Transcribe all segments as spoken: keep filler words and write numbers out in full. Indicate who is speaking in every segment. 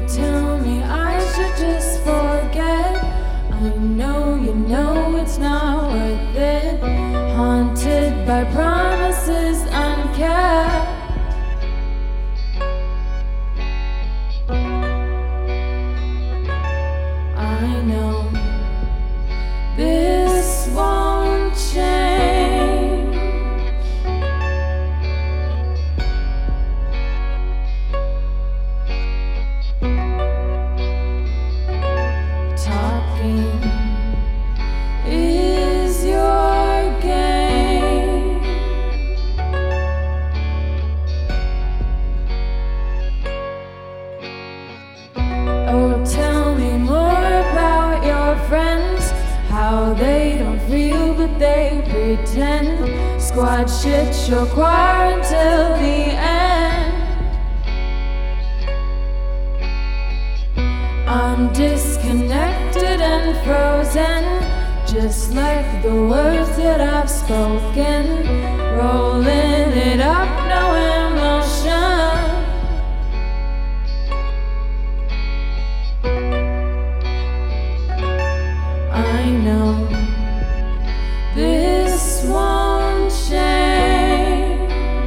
Speaker 1: tell me I should just forget. I know you know it's not worth it. Haunted by promises unkept. I know this won't change. Talking is your game. Oh, tell me more about your friends, how they don't feel but they pretend. Squad shit, show choir until the end. I'm disconnected and frozen, just like the words that I've spoken. Rolling it up, no emotion. I know this won't change.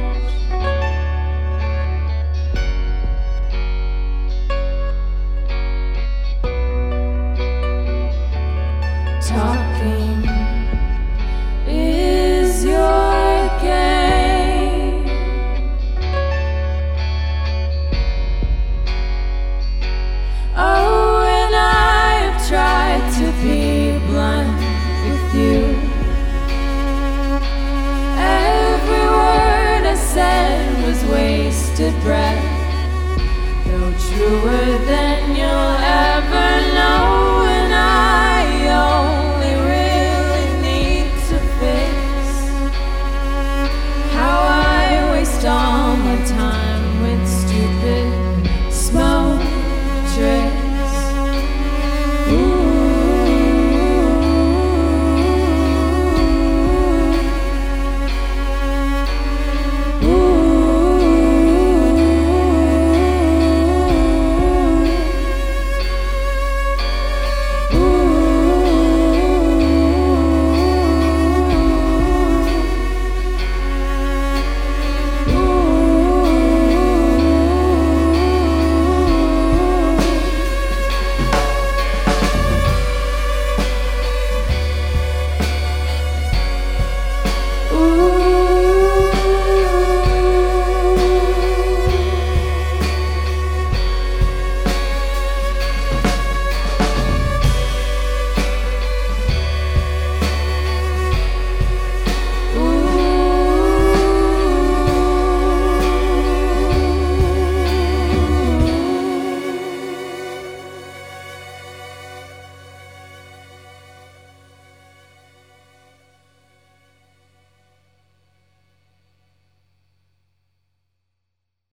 Speaker 1: Talking is your game. Oh, and I have tried to be blunt with you. Every word I said was wasted breath, though truer than